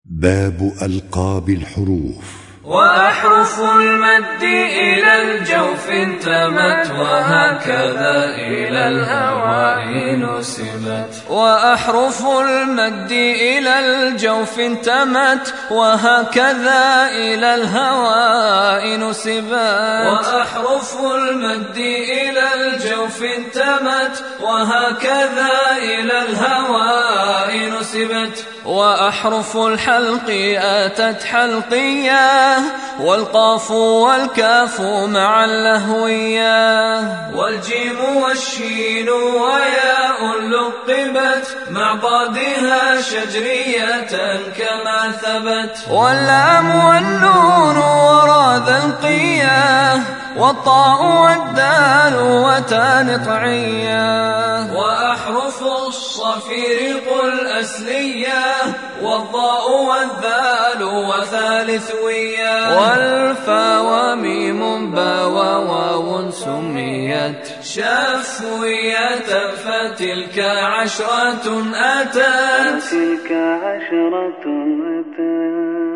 باب ألقاب الحروف. وأحرف المد إلى الجوف انتمت وهكذا إلى الهواء نسبت. وأحرف المد إلى الجوف انتمت وهكذا إلى الهواء نسبت. وأحرف المد إلى الجوف انتمت وهكذا إلى الهواء نسبت. وأحرف الحلق آتت حلقية والقاف والكاف مع اللهوية. والجيم والشين وياء لقبت مع ضادها شجرية كما ثبت. واللام والنون وراء ذا القية والطاء والدال وتان طعية. وأحرف الصفير قل أسلية والضاء والذال وثالثوية. والفا وميم با وواو سميت شفوية فتلك عشرة أتت.